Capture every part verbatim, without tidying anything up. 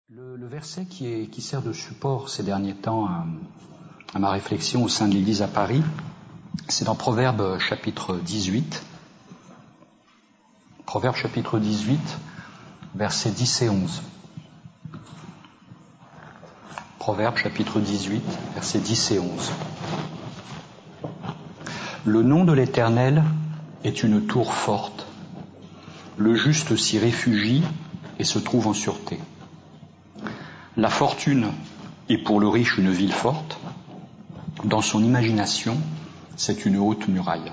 Le, le verset qui, est, qui sert de support ces derniers temps à, à ma réflexion au sein de l'Église à Paris, c'est dans Proverbes chapitre dix-huit. Proverbes chapitre dix-huit, versets dix et onze. Proverbes chapitre dix-huit, versets dix et onze. Le nom de l'Éternel est une tour forte. Le juste s'y réfugie et se trouve en sûreté. La fortune est pour le riche une ville forte. Dans son imagination, c'est une haute muraille.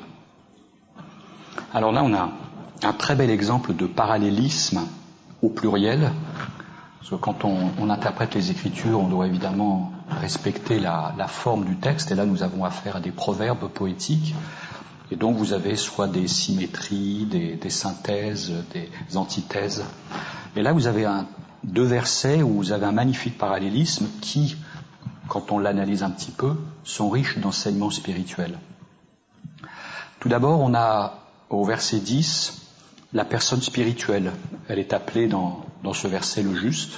Alors là, on a un très bel exemple de parallélisme au pluriel. Parce que quand on, on interprète les Écritures, on doit évidemment respecter la, la forme du texte. Et là, nous avons affaire à des proverbes poétiques. Et donc, vous avez soit des symétries, des, des synthèses, des antithèses. Et là, vous avez un deux versets où vous avez un magnifique parallélisme qui, quand on l'analyse un petit peu, sont riches d'enseignements spirituels. Tout d'abord, on a au verset dix la personne spirituelle. Elle est appelée dans, dans ce verset le juste.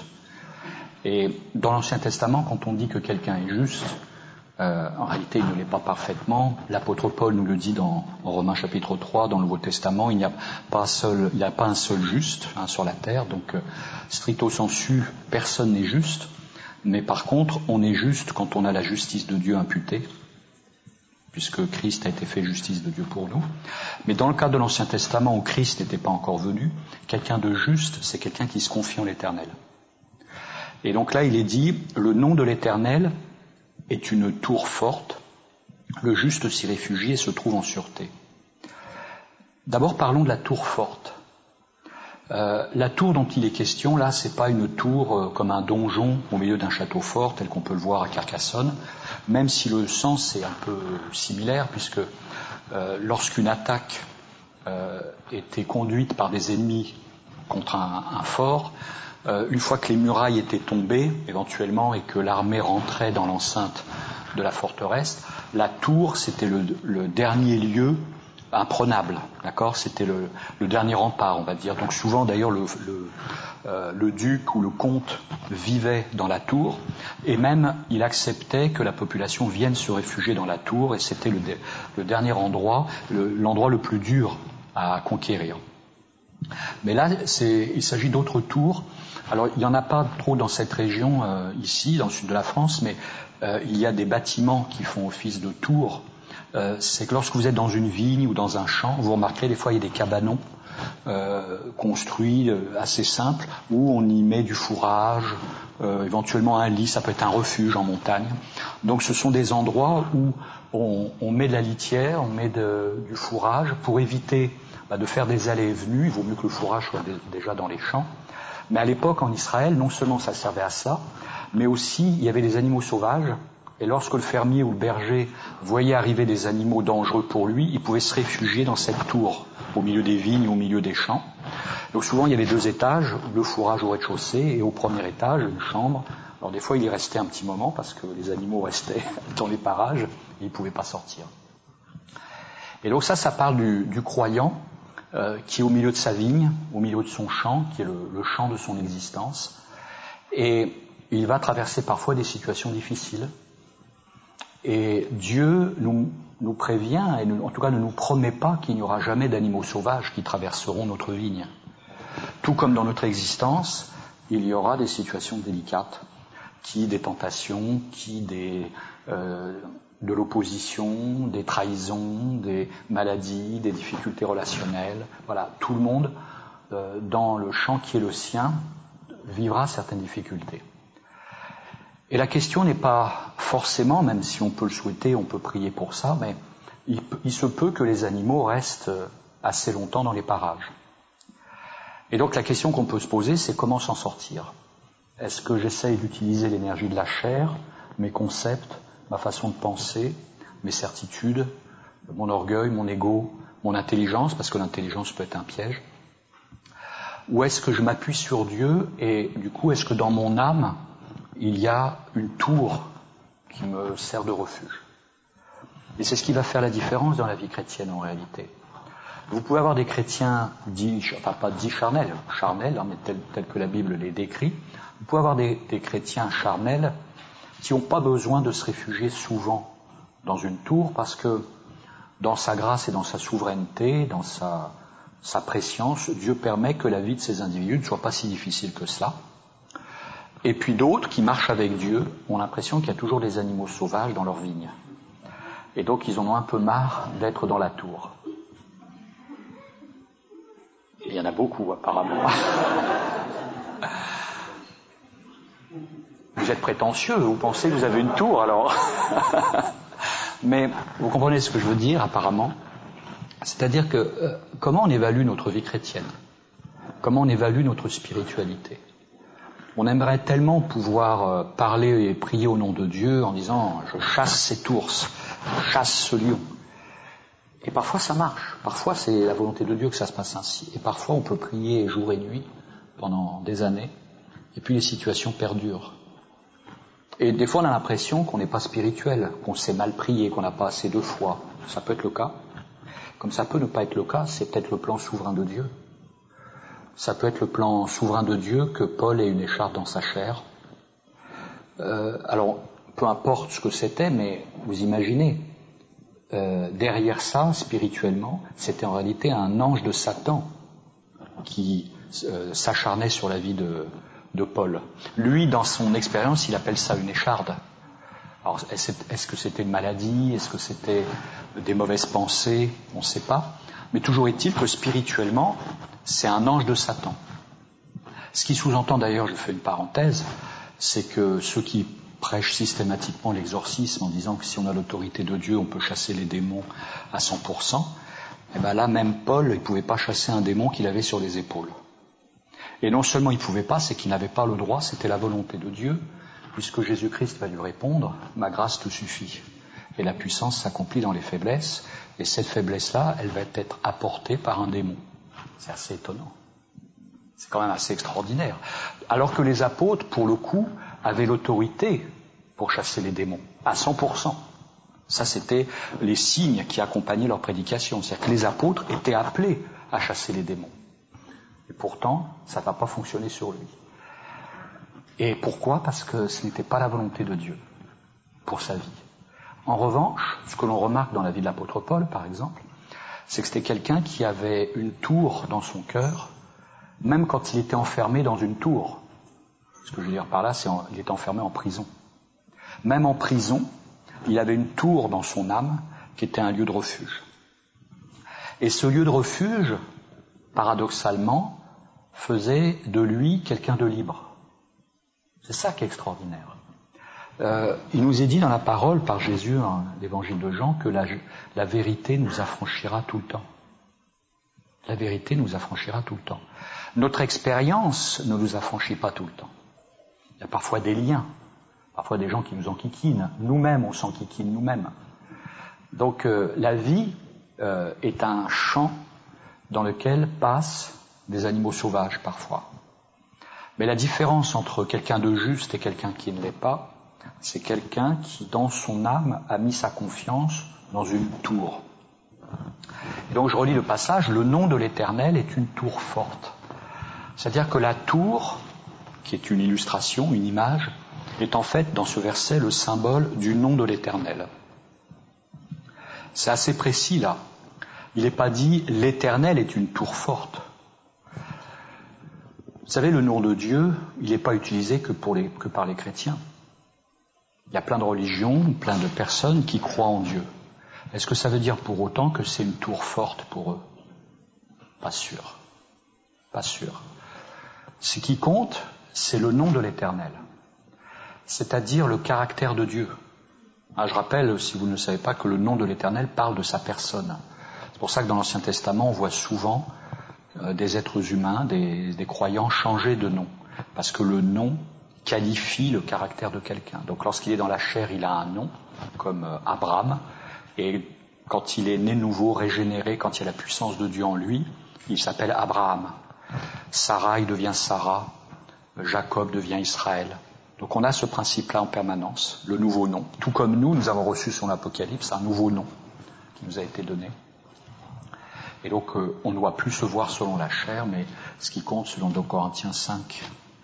Et dans l'Ancien Testament, quand on dit que quelqu'un est juste, euh, en réalité il ne l'est pas parfaitement. L'apôtre Paul nous le dit dans en Romains chapitre trois, dans le Nouveau Testament, il n'y a pas seul, il n'y a pas un seul juste hein, sur la terre, donc euh, stricto sensu, personne n'est juste, mais par contre, on est juste quand on a la justice de Dieu imputée, puisque Christ a été fait justice de Dieu pour nous. Mais dans le cas de l'Ancien Testament, où Christ n'était pas encore venu, quelqu'un de juste, c'est quelqu'un qui se confie en l'Éternel. Et donc là, il est dit, le nom de l'Éternel est une tour forte, le juste s'y réfugie et se trouve en sûreté. D'abord, parlons de la tour forte. Euh, la tour dont il est question, là, c'est pas une tour euh, comme un donjon au milieu d'un château fort, tel qu'on peut le voir à Carcassonne, même si le sens est un peu similaire, puisque euh, lorsqu'une attaque euh, était conduite par des ennemis contre un, un fort, euh, une fois que les murailles étaient tombées, éventuellement, et que l'armée rentrait dans l'enceinte de la forteresse, la tour, c'était le, le dernier lieu imprenable, d'accord ? C'était le, le dernier rempart, on va dire. Donc souvent, d'ailleurs, le, le, euh, le duc ou le comte vivait dans la tour, et même il acceptait que la population vienne se réfugier dans la tour, et c'était le, le dernier endroit, le, l'endroit le plus dur à conquérir. Mais là, c'est, il s'agit d'autres tours. Alors, il n'y en a pas trop dans cette région, euh, ici, dans le sud de la France, mais euh, il y a des bâtiments qui font office de tours. Euh, c'est que lorsque vous êtes dans une vigne ou dans un champ, vous remarquerez, des fois, il y a des cabanons euh, construits, euh, assez simples, où on y met du fourrage, euh, éventuellement un lit, ça peut être un refuge en montagne. Donc, ce sont des endroits où on, on met de la litière, on met de, du fourrage pour éviter bah, de faire des allées et venues. Il vaut mieux que le fourrage soit dé- déjà dans les champs. Mais à l'époque, en Israël, non seulement ça servait à ça, mais aussi il y avait des animaux sauvages. Et lorsque le fermier ou le berger voyait arriver des animaux dangereux pour lui, il pouvait se réfugier dans cette tour, au milieu des vignes, au milieu des champs. Donc souvent, il y avait deux étages, le fourrage au rez-de-chaussée, et au premier étage, une chambre. Alors des fois, il y restait un petit moment, parce que les animaux restaient dans les parages, et ils ne pouvaient pas sortir. Et donc ça, ça parle du, du croyant, euh, qui est au milieu de sa vigne, au milieu de son champ, qui est le, le champ de son existence. Et il va traverser parfois des situations difficiles. Et Dieu nous, nous prévient, et nous, en tout cas ne nous promet pas qu'il n'y aura jamais d'animaux sauvages qui traverseront notre vigne. Tout comme dans notre existence, il y aura des situations délicates, qui des tentations, qui des, euh, de l'opposition, des trahisons, des maladies, des difficultés relationnelles. Voilà, tout le monde, euh, dans le champ qui est le sien, vivra certaines difficultés. Et la question n'est pas forcément, même si on peut le souhaiter, on peut prier pour ça, mais il, il se peut que les animaux restent assez longtemps dans les parages. Et donc la question qu'on peut se poser, c'est comment s'en sortir ? Est-ce que j'essaye d'utiliser l'énergie de la chair, mes concepts, ma façon de penser, mes certitudes, mon orgueil, mon ego, mon intelligence, parce que l'intelligence peut être un piège ? Ou est-ce que je m'appuie sur Dieu et du coup, est-ce que dans mon âme, il y a une tour qui me sert de refuge. Et c'est ce qui va faire la différence dans la vie chrétienne en réalité. Vous pouvez avoir des chrétiens dits, enfin pas dits charnels, charnels, hein, mais tels tel que la Bible les décrit, Vous pouvez avoir des, des chrétiens charnels qui n'ont pas besoin de se réfugier souvent dans une tour parce que dans sa grâce et dans sa souveraineté, dans sa, sa préscience, Dieu permet que la vie de ces individus ne soit pas si difficile que cela. Et puis d'autres qui marchent avec Dieu ont l'impression qu'il y a toujours des animaux sauvages dans leurs vignes. Et donc ils en ont un peu marre d'être dans la tour. Et il y en a beaucoup apparemment. Vous êtes prétentieux, vous pensez que vous avez une tour alors. Mais vous comprenez ce que je veux dire apparemment. C'est-à-dire que euh, comment on évalue notre vie chrétienne? Comment on évalue notre spiritualité? On aimerait tellement pouvoir euh, parler et prier au nom de Dieu en disant « je chasse cet ours, je chasse ce lion ». Et parfois ça marche, parfois c'est la volonté de Dieu que ça se passe ainsi. Et parfois on peut prier jour et nuit pendant des années, et puis les situations perdurent. Et des fois on a l'impression qu'on n'est pas spirituel, qu'on s'est mal prié, qu'on n'a pas assez de foi. Ça peut être le cas. Comme ça peut ne pas être le cas, c'est peut-être le plan souverain de Dieu. Ça peut être le plan souverain de Dieu que Paul ait une écharpe dans sa chair. Euh, alors, peu importe ce que c'était, mais vous imaginez, euh, derrière ça, spirituellement, c'était en réalité un ange de Satan qui euh, s'acharnait sur la vie de, de Paul. Lui, dans son expérience, il appelle ça une écharde. Alors, est-ce, est-ce que c'était une maladie? Est-ce que c'était des mauvaises pensées? On ne sait pas. Mais toujours est-il que spirituellement, c'est un ange de Satan. Ce qui sous-entend d'ailleurs, je fais une parenthèse, c'est que ceux qui prêchent systématiquement l'exorcisme en disant que si on a l'autorité de Dieu, on peut chasser les démons à cent pour cent, et bien là, même Paul, il ne pouvait pas chasser un démon qu'il avait sur les épaules. Et non seulement il ne pouvait pas, c'est qu'il n'avait pas le droit, c'était la volonté de Dieu, puisque Jésus-Christ va lui répondre « Ma grâce te suffit ». Et la puissance s'accomplit dans les faiblesses, et cette faiblesse-là, elle va être apportée par un démon. C'est assez étonnant. C'est quand même assez extraordinaire. Alors que les apôtres, pour le coup, avaient l'autorité pour chasser les démons, à cent pour cent. Ça, c'était les signes qui accompagnaient leur prédication. C'est-à-dire que les apôtres étaient appelés à chasser les démons. Et pourtant, ça n'a pas fonctionné sur lui. Et pourquoi? Parce que ce n'était pas la volonté de Dieu pour sa vie. En revanche, ce que l'on remarque dans la vie de l'apôtre Paul, par exemple, c'est que c'était quelqu'un qui avait une tour dans son cœur, même quand il était enfermé dans une tour. Ce que je veux dire par là, c'est qu'il était enfermé en prison. Même en prison, il avait une tour dans son âme qui était un lieu de refuge. Et ce lieu de refuge, paradoxalement, faisait de lui quelqu'un de libre. C'est ça qui est extraordinaire. Euh, il nous est dit dans la parole par Jésus, hein, l'évangile de Jean, que la, la vérité nous affranchira tout le temps. La vérité nous affranchira tout le temps. Notre expérience ne nous affranchit pas tout le temps. Il y a parfois des liens, parfois des gens qui nous enquiquinent. Nous-mêmes, on s'enquiquine nous-mêmes. Donc euh, la vie euh, est un champ dans lequel passent des animaux sauvages parfois. Mais la différence entre quelqu'un de juste et quelqu'un qui ne l'est pas, c'est quelqu'un qui, dans son âme, a mis sa confiance dans une tour. Et donc je relis le passage, le nom de l'Éternel est une tour forte. C'est-à-dire que la tour, qui est une illustration, une image, est en fait, dans ce verset, le symbole du nom de l'Éternel. C'est assez précis là. Il n'est pas dit « l'Éternel est une tour forte ». Vous savez, le nom de Dieu, il n'est pas utilisé que, pour les, que par les chrétiens. Il y a plein de religions, plein de personnes qui croient en Dieu. Est-ce que ça veut dire pour autant que c'est une tour forte pour eux? Pas sûr. Pas sûr. Ce qui compte, c'est le nom de l'Éternel. C'est-à-dire le caractère de Dieu. Ah, je rappelle, si vous ne le savez pas, que le nom de l'Éternel parle de sa personne. C'est pour ça que dans l'Ancien Testament, on voit souvent euh, des êtres humains, des, des croyants changer de nom. Parce que le nom qualifie le caractère de quelqu'un. Donc lorsqu'il est dans la chair, il a un nom, comme euh, Abraham. Et quand il est né nouveau, régénéré, quand il y a la puissance de Dieu en lui, il s'appelle Abraham. Sarai devient Sarah, Jacob devient Israël. Donc on a ce principe-là en permanence, le nouveau nom. Tout comme nous, nous avons reçu son Apocalypse, un nouveau nom qui nous a été donné. Et donc euh, on ne doit plus se voir selon la chair, mais ce qui compte selon deux Corinthiens cinq,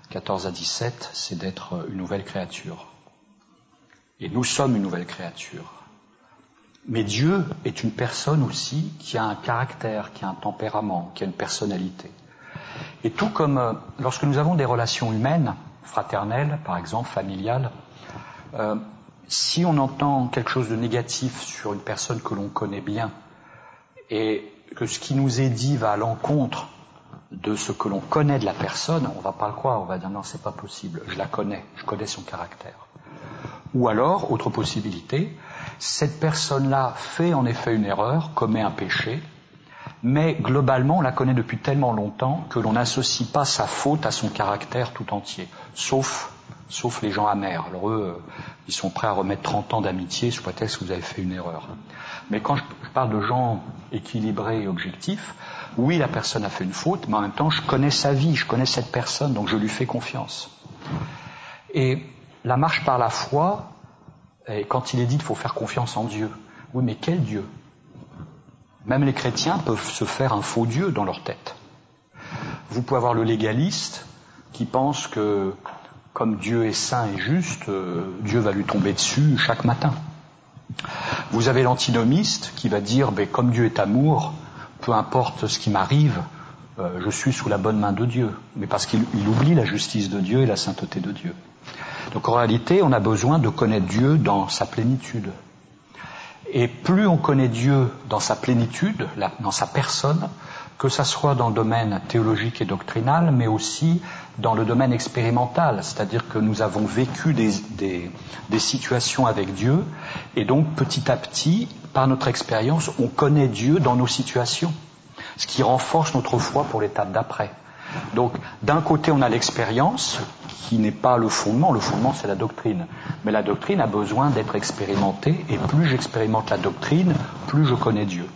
quatorze à dix-sept, c'est d'être une nouvelle créature. Et nous sommes une nouvelle créature. Mais Dieu est une personne aussi qui a un caractère, qui a un tempérament, qui a une personnalité. Et tout comme euh, lorsque nous avons des relations humaines, fraternelles par exemple, familiales, euh, si on entend quelque chose de négatif sur une personne que l'on connaît bien et que ce qui nous est dit va à l'encontre de ce que l'on connaît de la personne, on ne va pas le croire, on va dire non, c'est pas possible, je la connais, je connais son caractère. Ou alors, autre possibilité, cette personne-là fait en effet une erreur, commet un péché, mais globalement on la connaît depuis tellement longtemps que l'on n'associe pas sa faute à son caractère tout entier, sauf, sauf les gens amers. Alors eux, ils sont prêts à remettre trente ans d'amitié sous prétexte que vous avez fait une erreur. Mais quand je parle de gens équilibrés et objectifs, oui, la personne a fait une faute, mais en même temps, je connais sa vie, je connais cette personne, donc je lui fais confiance. Et la marche par la foi, et quand il est dit qu'il faut faire confiance en Dieu, oui, mais quel Dieu ? Même les chrétiens peuvent se faire un faux Dieu dans leur tête. Vous pouvez avoir le légaliste qui pense que, comme Dieu est saint et juste, euh, Dieu va lui tomber dessus chaque matin. Vous avez l'antinomiste qui va dire, ben, comme Dieu est amour, peu importe ce qui m'arrive, euh, je suis sous la bonne main de Dieu. Mais parce qu'il il oublie la justice de Dieu et la sainteté de Dieu. Donc en réalité, on a besoin de connaître Dieu dans sa plénitude. Et plus on connaît Dieu dans sa plénitude, dans sa personne, que ça soit dans le domaine théologique et doctrinal, mais aussi dans le domaine expérimental, c'est-à-dire que nous avons vécu des, des, des situations avec Dieu, et donc petit à petit, par notre expérience, on connaît Dieu dans nos situations, ce qui renforce notre foi pour l'étape d'après. Donc, d'un côté, on a l'expérience, qui n'est pas le fondement. Le fondement, c'est la doctrine. Mais la doctrine a besoin d'être expérimentée, et plus j'expérimente la doctrine, plus je connais Dieu.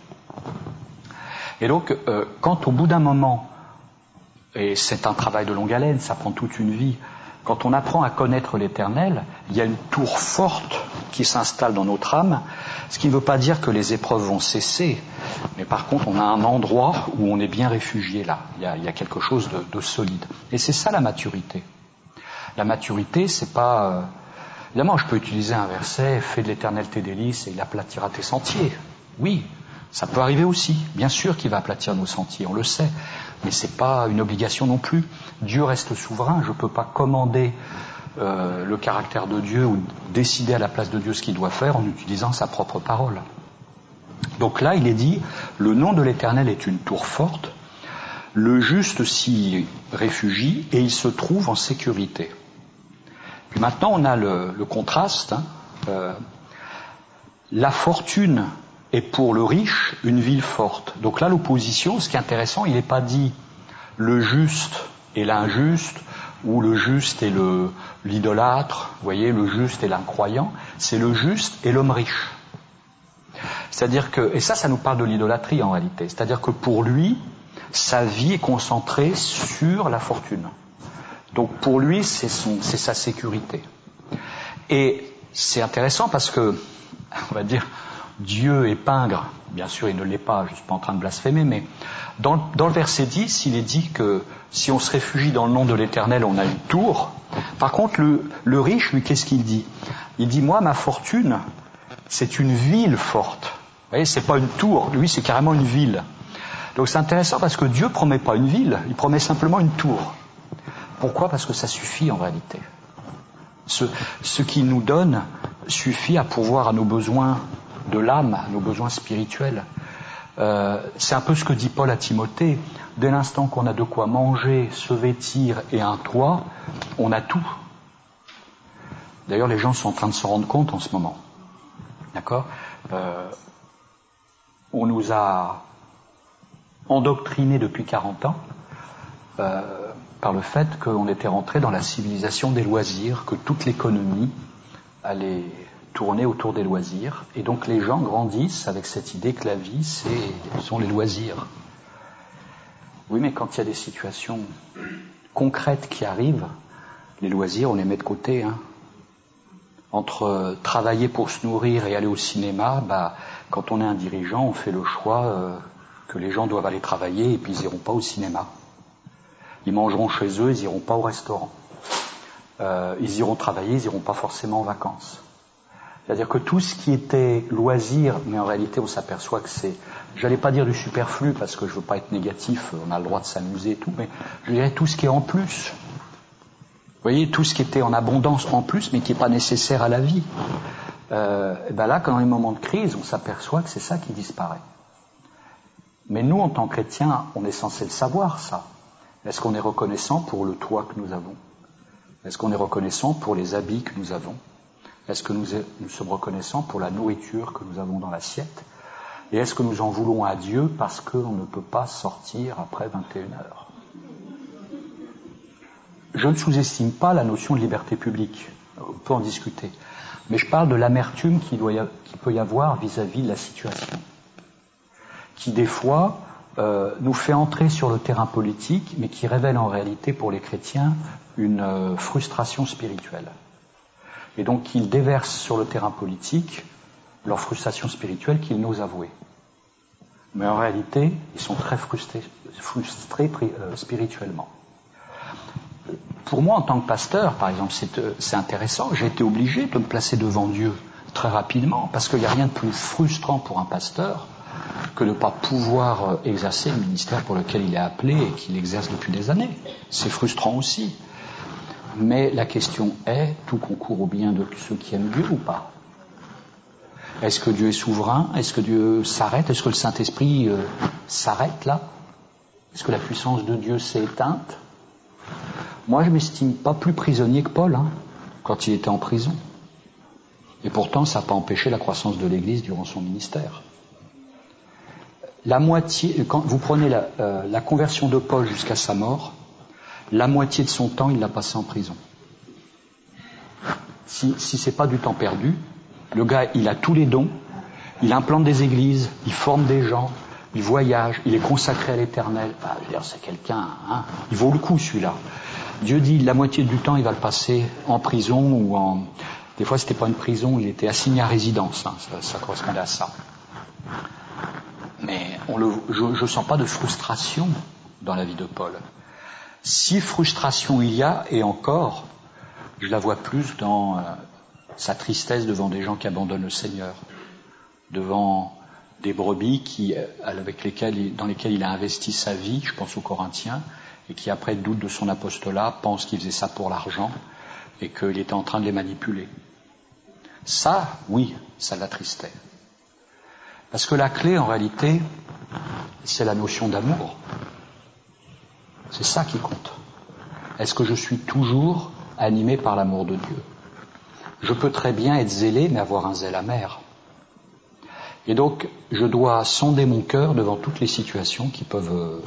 Et donc, euh, quand au bout d'un moment, et c'est un travail de longue haleine, ça prend toute une vie, quand on apprend à connaître l'Éternel, il y a une tour forte qui s'installe dans notre âme, ce qui ne veut pas dire que les épreuves vont cesser, mais par contre on a un endroit où on est bien réfugié là, il y a, il y a quelque chose de, de solide. Et c'est ça la maturité. La maturité, c'est pas... Euh... Évidemment, je peux utiliser un verset, « Fais de l'Éternel tes délices et il aplatira tes sentiers ». Oui, ça peut arriver aussi. Bien sûr qu'il va aplatir nos sentiers, on le sait. Mais c'est pas une obligation non plus. Dieu reste souverain, je ne peux pas commander euh, le caractère de Dieu ou décider à la place de Dieu ce qu'il doit faire en utilisant sa propre parole. Donc là, il est dit, le nom de l'Éternel est une tour forte, le juste s'y réfugie et il se trouve en sécurité. Puis maintenant, on a le, le contraste. Hein, euh, la fortune est pour le riche une ville forte. Donc là, l'opposition, ce qui est intéressant, il n'est pas dit le juste et l'injuste, ou le juste et le, l'idolâtre, vous voyez, le juste et l'incroyant, c'est le juste et l'homme riche. C'est-à-dire que, et ça, ça nous parle de l'idolâtrie en réalité, c'est-à-dire que pour lui, sa vie est concentrée sur la fortune. Donc pour lui, c'est, son, c'est sa sécurité. Et c'est intéressant parce que, on va dire, Dieu est pingre, bien sûr il ne l'est pas, je ne suis pas en train de blasphémer, mais dans, dans le verset dix, il est dit que si on se réfugie dans le nom de l'Éternel, on a une tour. Par contre, le, le riche, lui, qu'est-ce qu'il dit ? Il dit, moi, ma fortune, c'est une ville forte. Vous voyez, c'est pas une tour, lui, c'est carrément une ville. Donc c'est intéressant parce que Dieu promet pas une ville, il promet simplement une tour. Pourquoi ? Parce que ça suffit en réalité. Ce, ce qu'il nous donne suffit à pourvoir à nos besoins de l'âme, à nos besoins spirituels. Euh, c'est un peu ce que dit Paul à Timothée. Dès l'instant qu'on a de quoi manger, se vêtir et un toit, on a tout. D'ailleurs, les gens sont en train de se rendre compte en ce moment. D'accord ? euh, On nous a endoctrinés depuis quarante ans euh, par le fait qu'on était rentré dans la civilisation des loisirs, que toute l'économie allait tourner autour des loisirs. Et donc les gens grandissent avec cette idée que la vie, c'est, ce sont les loisirs. Oui, mais quand il y a des situations concrètes qui arrivent, les loisirs, on les met de côté. Hein. Entre travailler pour se nourrir et aller au cinéma, bah, quand on est un dirigeant, on fait le choix euh, que les gens doivent aller travailler et puis ils n'iront pas au cinéma. Ils mangeront chez eux, ils n'iront pas au restaurant. euh, ils iront travailler, ils n'iront pas forcément en vacances. C'est-à-dire que tout ce qui était loisir, mais en réalité on s'aperçoit que c'est, j'allais pas dire du superflu parce que je veux pas être négatif, on a le droit de s'amuser et tout, mais je dirais tout ce qui est en plus. Vous voyez, tout ce qui était en abondance en plus, mais qui n'est pas nécessaire à la vie. Euh, et ben là, quand dans les moments de crise, on s'aperçoit que c'est ça qui disparaît. Mais nous, en tant que chrétiens, on est censé le savoir, ça. Est-ce qu'on est reconnaissant pour le toit que nous avons? Est-ce qu'on est reconnaissant pour les habits que nous avons? Est-ce que nous, nous sommes reconnaissants pour la nourriture que nous avons dans l'assiette? Et est-ce que nous en voulons à Dieu parce qu'on ne peut pas sortir après vingt et une heures? Je ne sous-estime pas la notion de liberté publique, on peut en discuter, mais je parle de l'amertume qu'il doit y a, qu'il peut y avoir vis-à-vis de la situation, qui des fois euh, nous fait entrer sur le terrain politique, mais qui révèle en réalité pour les chrétiens une euh, frustration spirituelle. Et donc qu'ils déversent sur le terrain politique leur frustration spirituelle qu'ils n'osent avouer. Mais en réalité, ils sont très frustrés, frustrés euh, spirituellement. Pour moi, en tant que pasteur, par exemple, c'est, c'est intéressant. J'ai été obligé de me placer devant Dieu très rapidement, parce qu'il n'y a rien de plus frustrant pour un pasteur que de ne pas pouvoir exercer le ministère pour lequel il est appelé et qu'il exerce depuis des années. C'est frustrant aussi. Mais la question est, tout concourt au bien de ceux qui aiment Dieu ou pas? Est-ce que Dieu est souverain? Est-ce que Dieu s'arrête? Est-ce que le Saint-Esprit euh, s'arrête là? Est-ce que la puissance de Dieu s'est éteinte? Moi, je ne m'estime pas plus prisonnier que Paul, hein, quand il était en prison. Et pourtant, ça n'a pas empêché la croissance de l'Église durant son ministère. La moitié, quand vous prenez la, euh, la conversion de Paul jusqu'à sa mort, la moitié de son temps, il l'a passé en prison. Si, si c'est pas du temps perdu, le gars, il a tous les dons, il implante des églises, il forme des gens, il voyage, il est consacré à l'Éternel. Ah, je veux dire, c'est quelqu'un, hein, il vaut le coup celui-là. Dieu dit la moitié du temps il va le passer en prison ou en... Des fois c'était pas une prison, il était assigné à résidence, hein, ça, ça correspondait à ça. Mais on le, je ne sens pas de frustration dans la vie de Paul. Si frustration il y a, et encore, je la vois plus dans euh, sa tristesse devant des gens qui abandonnent le Seigneur, devant des brebis qui, avec lesquelles, dans lesquelles il a investi sa vie, je pense aux Corinthiens, et qui après doutent de son apostolat, pensent qu'il faisait ça pour l'argent et qu'il était en train de les manipuler. Ça, oui, ça l'attristait. Parce que la clé, en réalité, c'est la notion d'amour. C'est ça qui compte. Est-ce que je suis toujours animé par l'amour de Dieu? Je peux très bien être zélé, mais avoir un zèle amer. Et donc, je dois sonder mon cœur devant toutes les situations qui peuvent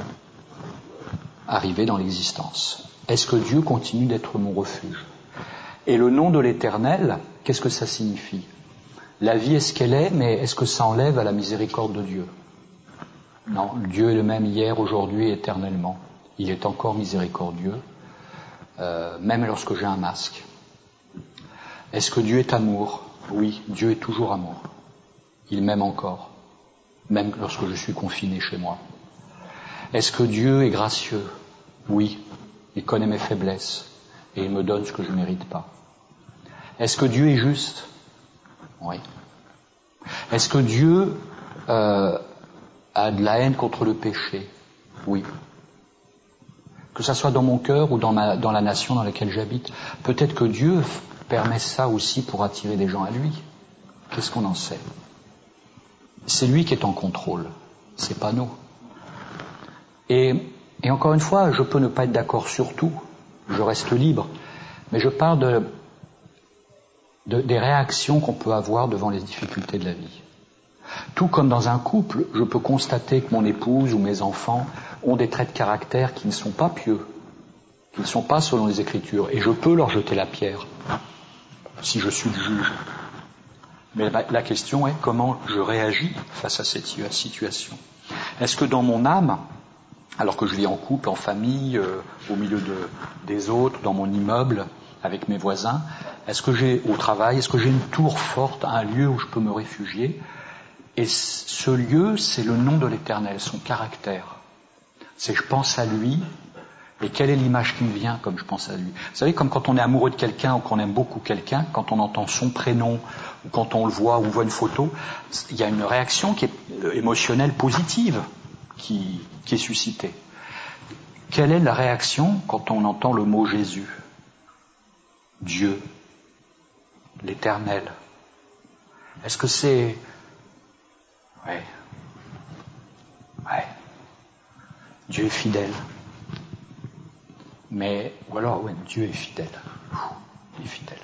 arriver dans l'existence. Est-ce que Dieu continue d'être mon refuge? Et le nom de l'Éternel, qu'est-ce que ça signifie? La vie est ce qu'elle est, mais est-ce que ça enlève à la miséricorde de Dieu? Non, Dieu est le même hier, aujourd'hui et éternellement. Il est encore miséricordieux, euh, même lorsque j'ai un masque. Est-ce que Dieu est amour? Oui, Dieu est toujours amour. Il m'aime encore, même lorsque je suis confiné chez moi. Est-ce que Dieu est gracieux? Oui, il connaît mes faiblesses et il me donne ce que je ne mérite pas. Est-ce que Dieu est juste? Oui. Est-ce que Dieu euh, a de la haine contre le péché? Oui. Que ça soit dans mon cœur ou dans, ma, dans la nation dans laquelle j'habite, peut-être que Dieu permet ça aussi pour attirer des gens à lui. Qu'est-ce qu'on en sait? C'est lui qui est en contrôle, c'est pas nous. Et, et encore une fois, je peux ne pas être d'accord sur tout, je reste libre, mais je parle de, de, des réactions qu'on peut avoir devant les difficultés de la vie. Tout comme dans un couple, je peux constater que mon épouse ou mes enfants ont des traits de caractère qui ne sont pas pieux, qui ne sont pas selon les Écritures, et je peux leur jeter la pierre, si je suis le juge. Mais la, la question est comment je réagis face à cette situation. Est-ce que dans mon âme, alors que je vis en couple, en famille, euh, au milieu de, des autres, dans mon immeuble, avec mes voisins, est-ce que j'ai, au travail, est-ce que j'ai une tour forte, un lieu où je peux me réfugier? Et ce lieu, c'est le nom de l'Éternel, son caractère. C'est je pense à lui, Et quelle est l'image qui me vient comme je pense à lui? Vous savez, comme quand on est amoureux de quelqu'un ou qu'on aime beaucoup quelqu'un, quand on entend son prénom, ou quand on le voit ou voit une photo, il y a une réaction qui est émotionnelle positive qui, qui est suscitée. Quelle est la réaction quand on entend le mot Jésus? Dieu, l'Éternel. Est-ce que c'est... Ouais. Ouais. Dieu est fidèle. Mais, ou alors, ouais, Dieu est fidèle. Il est fidèle.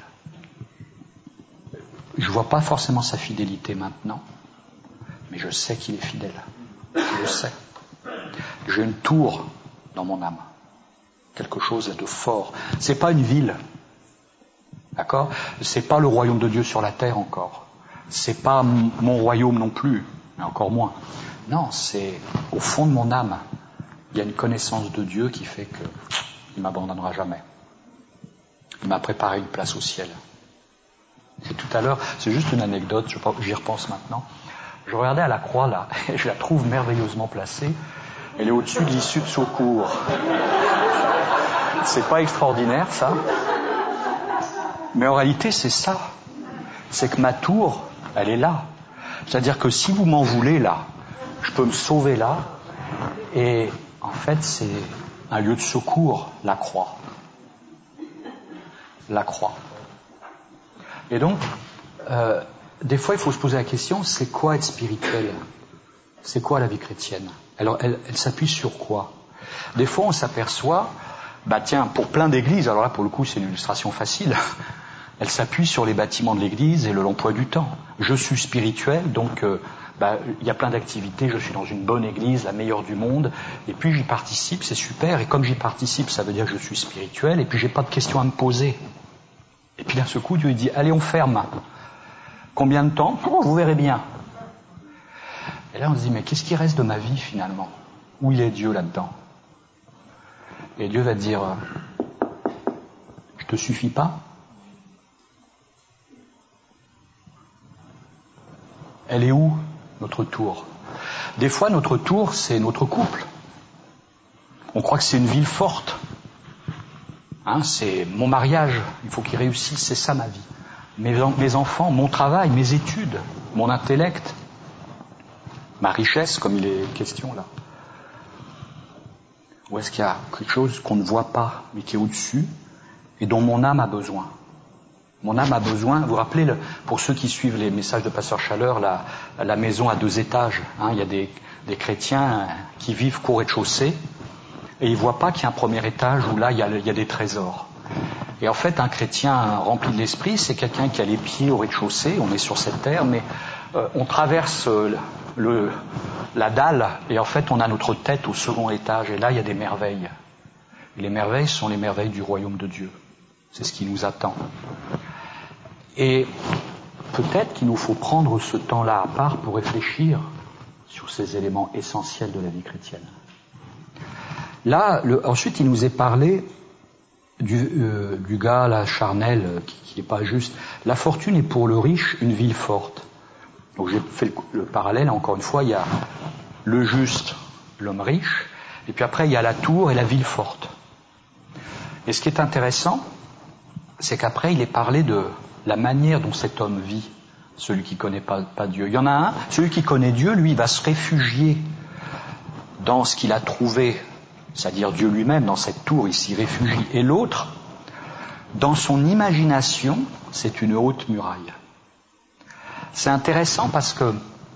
Je ne vois pas forcément sa fidélité maintenant, mais je sais qu'il est fidèle. Je le sais. J'ai une tour dans mon âme. Quelque chose de fort. C'est pas une ville. D'accord? C'est pas le royaume de Dieu sur la terre encore. C'est pas mon royaume non plus, mais encore moins. Non, c'est au fond de mon âme. Il y a une connaissance de Dieu qui fait que il m'abandonnera jamais. Il m'a préparé une place au ciel. Et tout à l'heure, c'est juste une anecdote, j'y repense maintenant. Je regardais à la croix là, et je la trouve merveilleusement placée. Elle est au-dessus de l'issue de secours. C'est pas extraordinaire ça, mais en réalité c'est ça. C'est que ma tour, elle est là. C'est-à-dire que si vous m'en voulez là, je peux me sauver là, et en fait c'est un lieu de secours, la croix. La croix. Et donc, euh, des fois, il faut se poser la question, c'est quoi être spirituel? C'est quoi la vie chrétienne? Alors, elle, elle s'appuie sur quoi? Des fois, on s'aperçoit, bah tiens, pour plein d'églises, alors là, pour le coup, c'est une illustration facile, elle s'appuie sur les bâtiments de l'église et le l'emploi du temps. Je suis spirituel, donc... Euh, Bah, il y a plein d'activités, je suis dans une bonne église, la meilleure du monde, et puis j'y participe, c'est super, et comme j'y participe, ça veut dire que je suis spirituel, et puis j'ai pas de questions à me poser. Et puis d'un seul coup, Dieu dit, allez, on ferme. Combien de temps? Oh, vous verrez bien. Et là, on se dit, mais qu'est-ce qui reste de ma vie finalement? Où il est Dieu là-dedans? Et Dieu va te dire, je te suffis pas? Elle est où notre tour? Des fois, notre tour, c'est notre couple. On croit que c'est une ville forte. Hein, c'est mon mariage, il faut qu'il réussisse, c'est ça ma vie. Mes, mes enfants, mon travail, mes études, mon intellect, ma richesse, comme il est question là. Ou est-ce qu'il y a quelque chose qu'on ne voit pas, mais qui est au-dessus, et dont mon âme a besoin? Mon âme a besoin, vous vous rappelez, le, pour ceux qui suivent les messages de Pasteur Chaleur, la, la maison à deux étages. Hein, il y a des, des chrétiens qui vivent qu'au rez-de-chaussée et ils ne voient pas qu'il y a un premier étage où là, il y a, il y a des trésors. Et en fait, un chrétien rempli de l'esprit, c'est quelqu'un qui a les pieds au rez-de-chaussée, on est sur cette terre, mais euh, on traverse euh, le, la dalle et en fait, on a notre tête au second étage et là, il y a des merveilles. Et les merveilles sont les merveilles du royaume de Dieu. C'est ce qui nous attend. Et peut-être qu'il nous faut prendre ce temps-là à part pour réfléchir sur ces éléments essentiels de la vie chrétienne. Là, le, ensuite, il nous est parlé du, euh, du gars, là, charnel, qui n'est pas juste. La fortune est pour le riche une ville forte. Donc j'ai fait le, le parallèle, encore une fois, il y a le juste, l'homme riche, et puis après il y a la tour et la ville forte. Et ce qui est intéressant, c'est qu'après il est parlé de la manière dont cet homme vit, celui qui ne connaît pas, pas Dieu. Il y en a un, celui qui connaît Dieu, lui, il va se réfugier dans ce qu'il a trouvé, c'est-à-dire Dieu lui-même, dans cette tour, il s'y réfugie. Et l'autre, dans son imagination, c'est une haute muraille. C'est intéressant parce que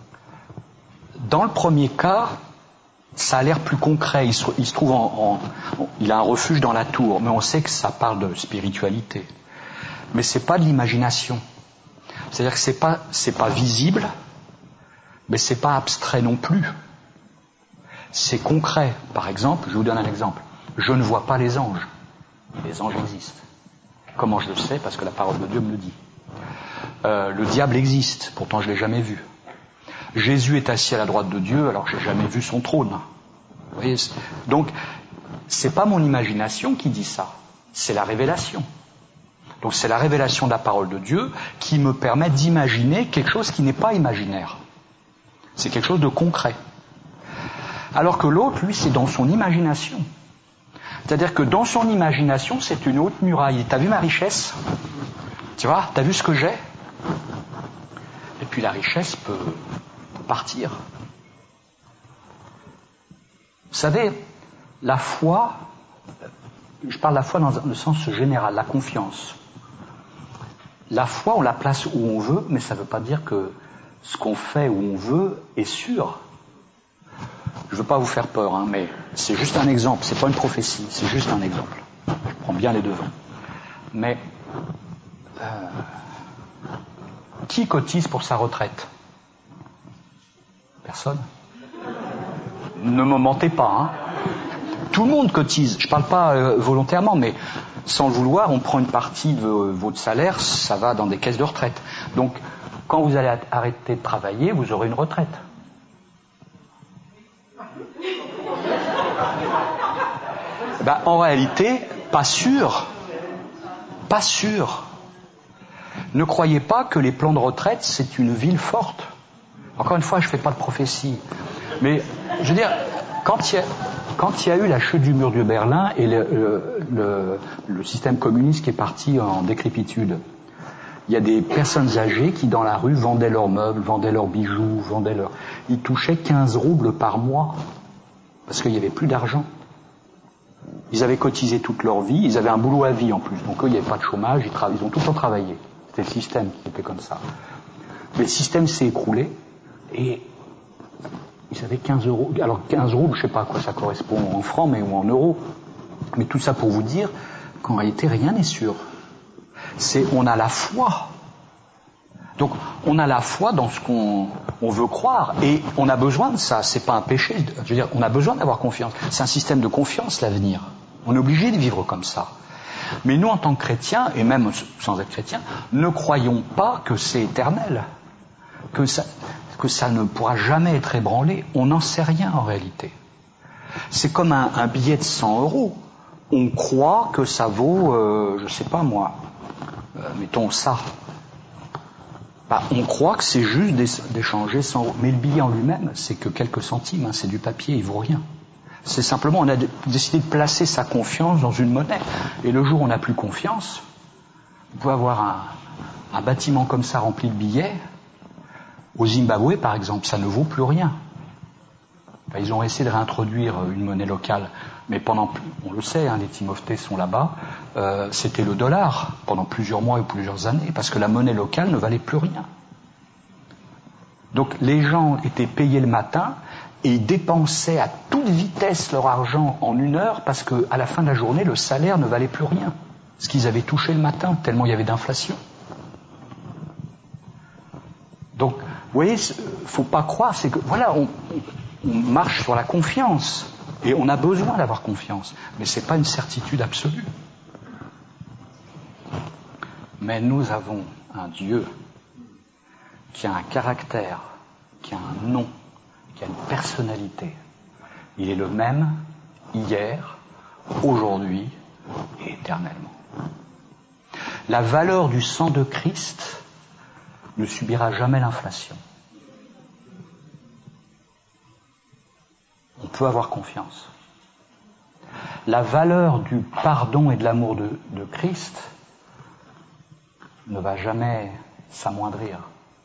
dans le premier cas, ça a l'air plus concret. Il se, il se trouve en, en... Il a un refuge dans la tour, mais on sait que ça parle de spiritualité. Mais c'est pas de l'imagination. C'est-à-dire que c'est pas, c'est pas visible, mais c'est pas abstrait non plus. C'est concret. Par exemple, je vous donne un exemple. Je ne vois pas les anges. Les anges existent. Comment je le sais? Parce que la parole de Dieu me le dit. Euh, le diable existe, pourtant je ne l'ai jamais vu. Jésus est assis à la droite de Dieu, alors je n'ai jamais vu son trône. Vous voyez, donc, c'est pas mon imagination qui dit ça, c'est la révélation. Donc c'est la révélation de la parole de Dieu qui me permet d'imaginer quelque chose qui n'est pas imaginaire. C'est quelque chose de concret. Alors que l'autre, lui, c'est dans son imagination. C'est-à-dire que dans son imagination, c'est une haute muraille. T'as vu ma richesse? Tu vois, t'as vu ce que j'ai? Et puis la richesse peut partir. Vous savez, la foi, je parle de la foi dans le sens général, la confiance. La foi, on la place où on veut, mais ça ne veut pas dire que ce qu'on fait où on veut est sûr. Je ne veux pas vous faire peur, hein, mais c'est juste un exemple, c'est pas une prophétie, c'est juste un exemple. Je prends bien les devants. Mais euh, qui cotise pour sa retraite? Personne. Ne me mentez pas, hein. Tout le monde cotise. Je ne parle pas euh, volontairement, mais sans le vouloir, on prend une partie de votre salaire, ça va dans des caisses de retraite. Donc, quand vous allez arrêter de travailler, vous aurez une retraite. Ben, en réalité, pas sûr. Pas sûr. Ne croyez pas que les plans de retraite, c'est une ville forte. Encore une fois, je ne fais pas de prophétie. Mais, je veux dire, quand il y a, quand il y a eu la chute du mur de Berlin et le, le, le, le système communiste qui est parti en décrépitude, il y a des personnes âgées qui, dans la rue, vendaient leurs meubles, vendaient leurs bijoux, vendaient leurs... Ils touchaient quinze roubles par mois, parce qu'il n'y avait plus d'argent. Ils avaient cotisé toute leur vie, ils avaient un boulot à vie en plus, donc eux, il n'y avait pas de chômage, ils, tra... ils ont tout le temps travaillé. C'était le système qui était comme ça. Mais le système s'est écroulé, et ils avaient quinze euros. Alors quinze roubles, je ne sais pas à quoi ça correspond en francs mais, ou en euros. Mais tout ça pour vous dire qu'en réalité, rien n'est sûr. C'est, on a la foi. Donc, on a la foi dans ce qu'on on veut croire. Et on a besoin de ça. C'est pas un péché. Je veux dire, on a besoin d'avoir confiance. C'est un système de confiance, l'avenir. On est obligé de vivre comme ça. Mais nous, en tant que chrétiens, et même sans être chrétiens, ne croyons pas que c'est éternel. Que ça, que ça ne pourra jamais être ébranlé. On n'en sait rien en réalité. C'est comme un, un billet de cent euros. On croit que ça vaut, euh, je sais pas moi, euh, mettons ça. Bah, on croit que c'est juste d'échanger cent euros. Mais le billet en lui-même, c'est que quelques centimes, hein, c'est du papier, il vaut rien. C'est simplement, on a décidé de placer sa confiance dans une monnaie. Et le jour où on n'a plus confiance, vous pouvez avoir un, un bâtiment comme ça rempli de billets. Au Zimbabwe, par exemple, ça ne vaut plus rien. Enfin, ils ont essayé de réintroduire une monnaie locale, mais pendant, on le sait, hein, les Timothées sont là-bas, euh, c'était le dollar pendant plusieurs mois ou plusieurs années, parce que la monnaie locale ne valait plus rien. Donc les gens étaient payés le matin et ils dépensaient à toute vitesse leur argent en une heure, parce qu'à la fin de la journée, le salaire ne valait plus rien, ce qu'ils avaient touché le matin, tellement il y avait d'inflation. Donc, vous voyez, faut pas croire, c'est que, voilà, on, on marche sur la confiance, et on a besoin d'avoir confiance, mais c'est pas une certitude absolue. Mais nous avons un Dieu qui a un caractère, qui a un nom, qui a une personnalité. Il est le même hier, aujourd'hui et éternellement. La valeur du sang de Christ ne subira jamais l'inflation. On peut avoir confiance. La valeur du pardon et de l'amour de, de Christ ne va jamais s'amoindrir.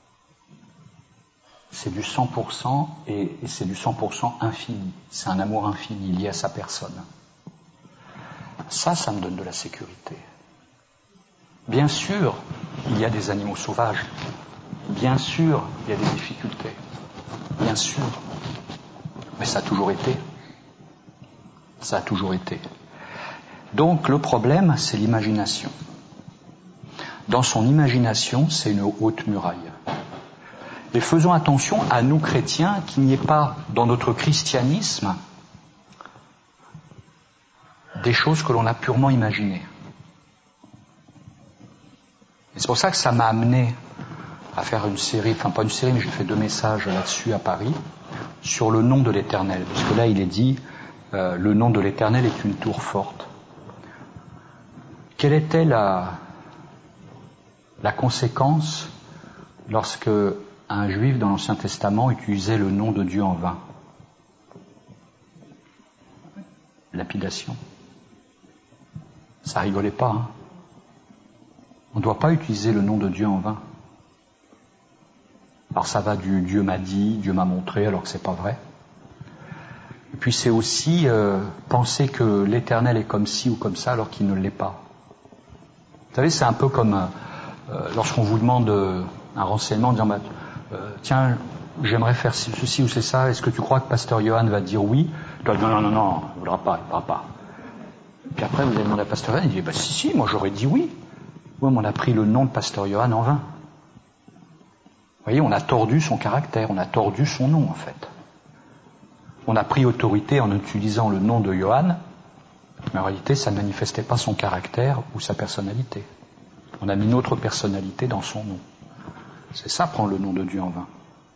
C'est du cent pour cent et, et c'est du cent pour cent infini. C'est un amour infini lié à sa personne. Ça, ça me donne de la sécurité. Bien sûr, il y a des animaux sauvages. Bien sûr, il y a des difficultés. Bien sûr. Mais ça a toujours été. Ça a toujours été. Donc le problème, c'est l'imagination. Dans son imagination, c'est une haute muraille. Et faisons attention à nous chrétiens qu'il n'y ait pas dans notre christianisme des choses que l'on a purement imaginées. Et c'est pour ça que ça m'a amené à faire une série, enfin pas une série, mais j'ai fait deux messages là-dessus à Paris, sur le nom de l'Éternel. Parce que là, il est dit, euh, le nom de l'Éternel est une tour forte. Quelle était la, la conséquence lorsque un juif dans l'Ancien Testament utilisait le nom de Dieu en vain? Lapidation. Ça rigolait pas, hein. On ne doit pas utiliser le nom de Dieu en vain. Alors ça va du Dieu m'a dit, Dieu m'a montré, alors que c'est pas vrai. Et puis c'est aussi euh, penser que l'Éternel est comme ci ou comme ça alors qu'il ne l'est pas. Vous savez, c'est un peu comme euh, lorsqu'on vous demande euh, un renseignement en disant bah, euh, tiens, j'aimerais faire ceci ou c'est ça, est-ce que tu crois que Pasteur Johan va dire oui? Tu vas dire non, non, non, non, il ne voudra pas, il ne voudra pas. Puis après vous allez demander à Pasteur Johan, il dit bah si, si, moi j'aurais dit oui. Oui, mais on a pris le nom de Pasteur Johan en vain. Vous voyez, on a tordu son caractère, on a tordu son nom en fait. On a pris autorité en utilisant le nom de Johan, mais en réalité ça ne manifestait pas son caractère ou sa personnalité. On a mis notre personnalité dans son nom. C'est ça, prendre le nom de Dieu en vain.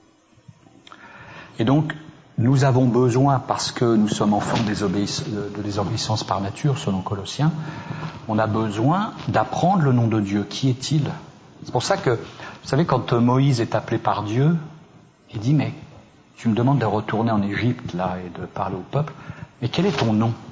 Et donc, nous avons besoin, parce que nous sommes enfants de désobéissance par nature, selon Colossiens, on a besoin d'apprendre le nom de Dieu. Qui est-il? C'est pour ça que, vous savez, quand Moïse est appelé par Dieu, il dit, mais tu me demandes de retourner en Égypte, là, et de parler au peuple, mais quel est ton nom?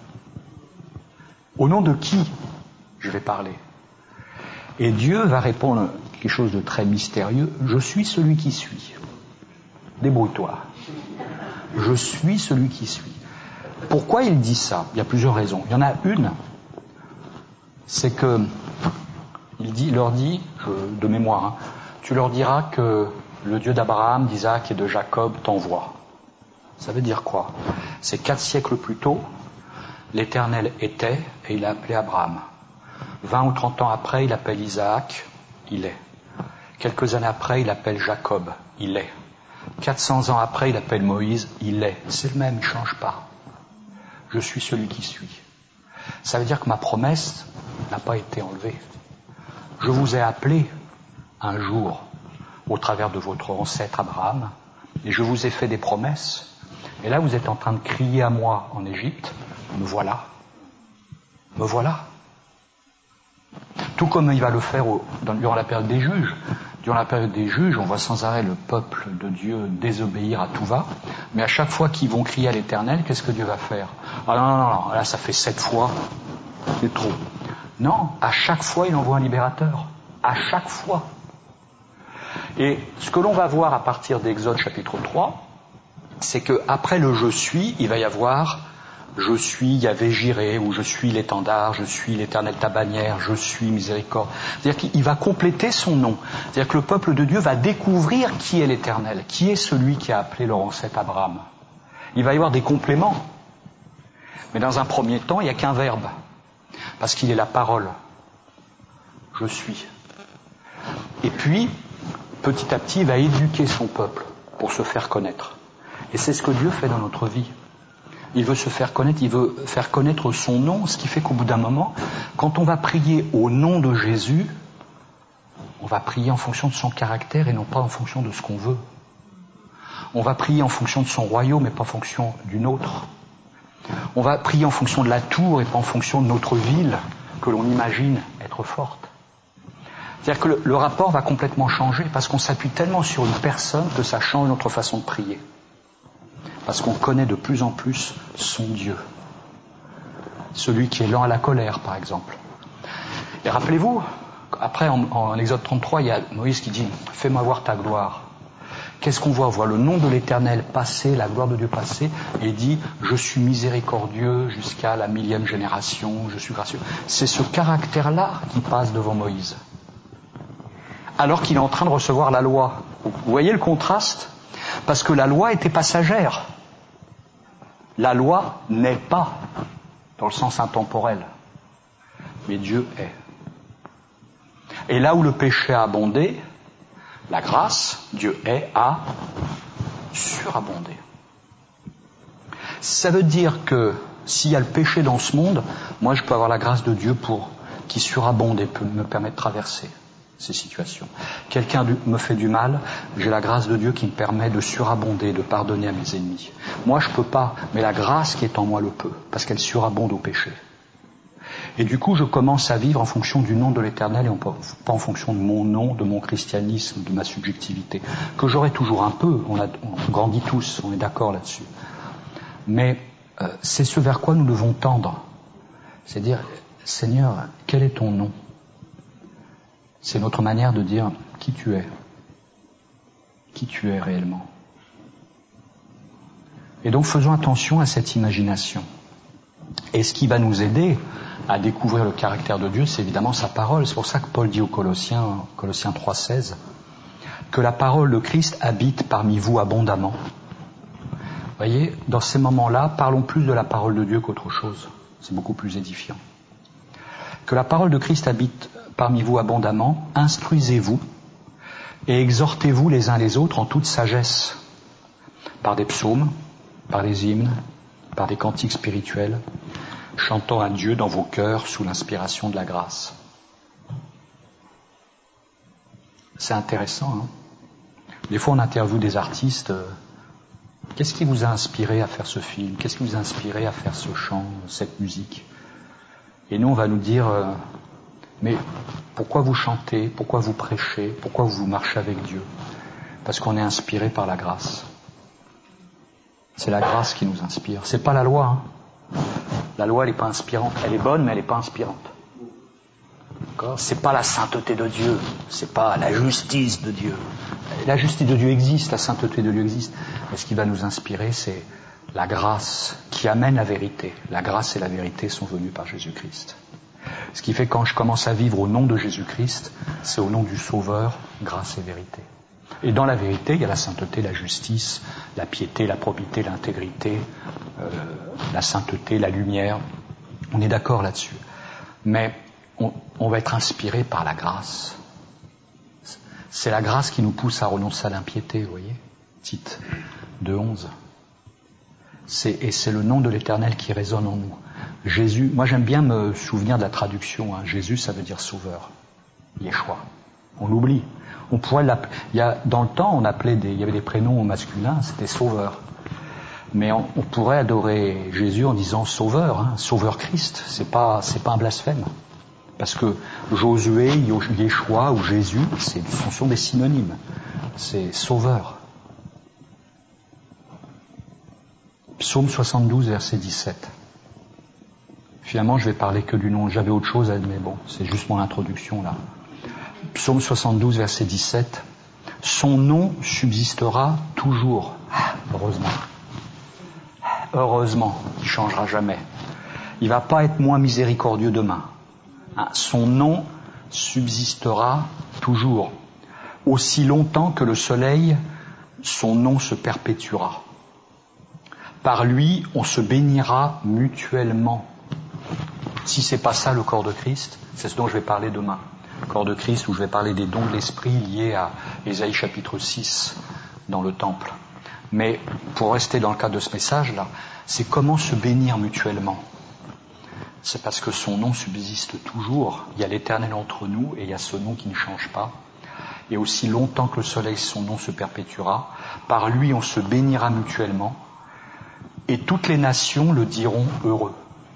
Au nom de qui je vais parler? Et Dieu va répondre quelque chose de très mystérieux, je suis celui qui suis. Débrouille-toi. Je suis celui qui suis. Pourquoi il dit ça? Il y a plusieurs raisons. Il y en a une, c'est que il dit, leur dit, je, de mémoire, hein, tu leur diras que le Dieu d'Abraham, d'Isaac et de Jacob t'envoie. Ça veut dire quoi? C'est quatre siècles plus tôt, l'Éternel était et il a appelé Abraham. Vingt ou trente ans après, il appelle Isaac, il est. Quelques années après, il appelle Jacob, il est. quatre cents ans après, il appelle Moïse, il est. C'est le même, il ne change pas. Je suis celui qui suis. Ça veut dire que ma promesse n'a pas été enlevée. Je vous ai appelé un jour au travers de votre ancêtre Abraham, et je vous ai fait des promesses. Et là, vous êtes en train de crier à moi en Égypte, me voilà. Me voilà. Tout comme il va le faire au, dans, durant la période des juges. Durant la période des juges, on voit sans arrêt le peuple de Dieu désobéir à tout va. Mais à chaque fois qu'ils vont crier à l'Éternel, qu'est-ce que Dieu va faire? Ah non, non, non, là ça fait sept fois, c'est trop. Non, à chaque fois il envoie un libérateur. À chaque fois. Et ce que l'on va voir à partir d'Exode chapitre trois, c'est qu'après le je suis, il va y avoir je suis Yahvé Jiré, ou je suis l'étendard, je suis l'Éternel ta bannière, je suis miséricorde. C'est-à-dire qu'il va compléter son nom. C'est-à-dire que le peuple de Dieu va découvrir qui est l'Éternel, qui est celui qui a appelé leur ancêtre Abraham. Il va y avoir des compléments. Mais dans un premier temps, il n'y a qu'un verbe. Parce qu'il est la parole. Je suis. Et puis, petit à petit, il va éduquer son peuple pour se faire connaître. Et c'est ce que Dieu fait dans notre vie. Il veut se faire connaître, il veut faire connaître son nom, ce qui fait qu'au bout d'un moment, quand on va prier au nom de Jésus, on va prier en fonction de son caractère et non pas en fonction de ce qu'on veut. On va prier en fonction de son royaume et pas en fonction d'une autre. On va prier en fonction de la tour et pas en fonction de notre ville que l'on imagine être forte. C'est-à-dire que le, le rapport va complètement changer parce qu'on s'appuie tellement sur une personne que ça change notre façon de prier. Parce qu'on connaît de plus en plus son Dieu. Celui qui est lent à la colère, par exemple. Et rappelez-vous, après en, en Exode trente-trois, il y a Moïse qui dit « Fais-moi voir ta gloire ». Qu'est-ce qu'on voit? On voit le nom de l'Éternel passer, la gloire de Dieu passer, et il dit « Je suis miséricordieux jusqu'à la millième génération, je suis gracieux ». C'est ce caractère-là qui passe devant Moïse. Alors qu'il est en train de recevoir la loi. Vous voyez le contraste? Parce que la loi était passagère. La loi n'est pas, dans le sens intemporel. Mais Dieu est. Et là où le péché a abondé, la grâce, Dieu est, a surabondé. Ça veut dire que s'il y a le péché dans ce monde, moi je peux avoir la grâce de Dieu pour qui surabonde et peut me permettre de traverser ces situations. Quelqu'un me fait du mal, j'ai la grâce de Dieu qui me permet de surabonder, de pardonner à mes ennemis. Moi je peux pas, mais la grâce qui est en moi le peut, parce qu'elle surabonde au péché. Et du coup je commence à vivre en fonction du nom de l'Éternel et pas en fonction de mon nom, de mon christianisme, de ma subjectivité, que j'aurai toujours un peu, on, a, on grandit tous, on est d'accord là-dessus. Mais euh, c'est ce vers quoi nous devons tendre. C'est-à-dire, Seigneur, quel est ton nom? C'est notre manière de dire qui tu es, qui tu es réellement. Et donc faisons attention à cette imagination. Et ce qui va nous aider à découvrir le caractère de Dieu, c'est évidemment sa parole. C'est pour ça que Paul dit aux Colossiens, Colossiens trois seize, que la parole de Christ habite parmi vous abondamment. Vous voyez, dans ces moments-là, parlons plus de la parole de Dieu qu'autre chose. C'est beaucoup plus édifiant. Que la parole de Christ habite parmi vous abondamment, instruisez-vous et exhortez-vous les uns les autres en toute sagesse, par des psaumes, par des hymnes, par des cantiques spirituels, chantant à Dieu dans vos cœurs sous l'inspiration de la grâce. C'est intéressant, hein? Des fois on interviewe des artistes, euh, qu'est-ce qui vous a inspiré à faire ce film? Qu'est-ce qui vous a inspiré à faire ce chant, cette musique? Et nous on va nous dire, euh, mais pourquoi vous chantez? Pourquoi vous prêchez? Pourquoi vous marchez avec Dieu? Parce qu'on est inspiré par la grâce. C'est la grâce qui nous inspire. C'est pas la loi, hein. La loi, elle n'est pas inspirante. Elle est bonne, mais elle n'est pas inspirante. D'accord ? C'est pas la sainteté de Dieu. C'est pas la justice de Dieu. La justice de Dieu existe, la sainteté de Dieu existe. Mais ce qui va nous inspirer, c'est la grâce qui amène la vérité. La grâce et la vérité sont venues par Jésus-Christ. Ce qui fait que quand je commence à vivre au nom de Jésus-Christ, c'est au nom du Sauveur, grâce et vérité. Et dans la vérité, il y a la sainteté, la justice, la piété, la probité, l'intégrité, euh, la sainteté, la lumière. On est d'accord là-dessus. Mais on, on va être inspiré par la grâce. C'est la grâce qui nous pousse à renoncer à l'impiété, vous voyez. Tite deux onze. C'est, et c'est le nom de l'Éternel qui résonne en nous. Jésus, moi j'aime bien me souvenir de la traduction. Hein. Jésus, ça veut dire sauveur. Yeshua. On l'oublie. On pourrait l'appeler. Il y a, dans le temps, on appelait des, il y avait des prénoms masculins, c'était sauveur. Mais on, on pourrait adorer Jésus en disant sauveur, hein, sauveur Christ. C'est pas, c'est pas un blasphème. Parce que Josué, Yeshua ou Jésus, c'est, ce sont des synonymes. C'est sauveur. Psaume soixante-douze, verset dix-sept. Finalement, je vais parler que du nom. J'avais autre chose à dire, mais bon, c'est juste mon introduction là. Psaume soixante-douze, verset dix-sept. Son nom subsistera toujours. Ah, heureusement. Heureusement, il ne changera jamais. Il ne va pas être moins miséricordieux demain. Hein, son nom subsistera toujours. Aussi longtemps que le soleil, son nom se perpétuera. Par lui, on se bénira mutuellement. Si c'est pas ça le corps de Christ, c'est ce dont je vais parler demain. Le corps de Christ, où je vais parler des dons de l'esprit liés à Ésaïe chapitre six dans le temple. Mais pour rester dans le cadre de ce message-là, c'est comment se bénir mutuellement. C'est parce que son nom subsiste toujours. Il y a l'Éternel entre nous et il y a ce nom qui ne change pas. Et aussi longtemps que le soleil, son nom se perpétuera. Par lui, on se bénira mutuellement. Et toutes les nations le diront heureux.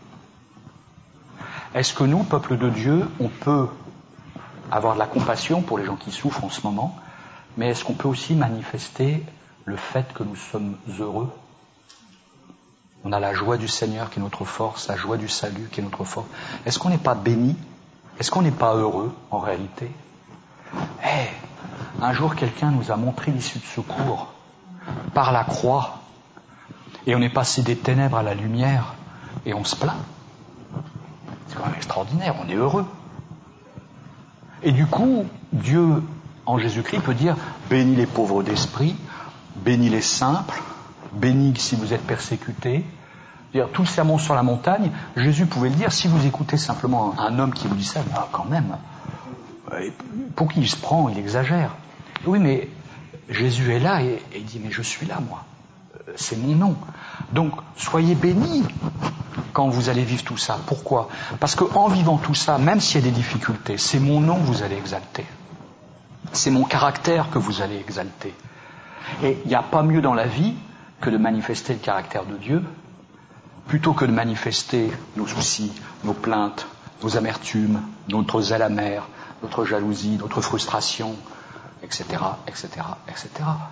Est-ce que nous, peuple de Dieu, on peut avoir de la compassion pour les gens qui souffrent en ce moment, mais est-ce qu'on peut aussi manifester le fait que nous sommes heureux? On a la joie du Seigneur qui est notre force, la joie du salut qui est notre force. Est-ce qu'on n'est pas béni? Est-ce qu'on n'est pas heureux en réalité? Eh, hey, un jour quelqu'un nous a montré l'issue de secours par la croix, et on est passé des ténèbres à la lumière, et on se plaint. C'est quand même extraordinaire, on est heureux. Et du coup, Dieu, en Jésus-Christ, peut dire « Bénis les pauvres d'esprit, bénis les simples, bénis si vous êtes persécutés. » Tout le sermon sur la montagne, Jésus pouvait le dire. Si vous écoutez simplement un homme qui vous dit ça, bah, quand même, pour qui il se prend, il exagère. Oui, mais Jésus est là et, et il dit « Mais je suis là, moi. C'est mon nom. » Donc, soyez bénis quand vous allez vivre tout ça. Pourquoi ? Parce qu'en vivant tout ça, même s'il y a des difficultés, c'est mon nom que vous allez exalter. C'est mon caractère que vous allez exalter. Et il n'y a pas mieux dans la vie que de manifester le caractère de Dieu, plutôt que de manifester nos soucis, nos plaintes, nos amertumes, notre zèle amer, notre jalousie, notre frustration, et cetera, et cetera, et cetera.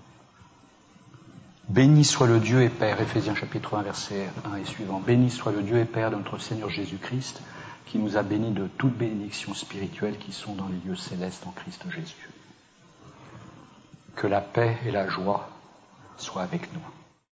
Béni soit le Dieu et Père, Éphésiens chapitre un, verset un et suivant. Béni soit le Dieu et Père de notre Seigneur Jésus-Christ, qui nous a bénis de toutes bénédictions spirituelles qui sont dans les lieux célestes en Christ Jésus. Que la paix et la joie soient avec nous.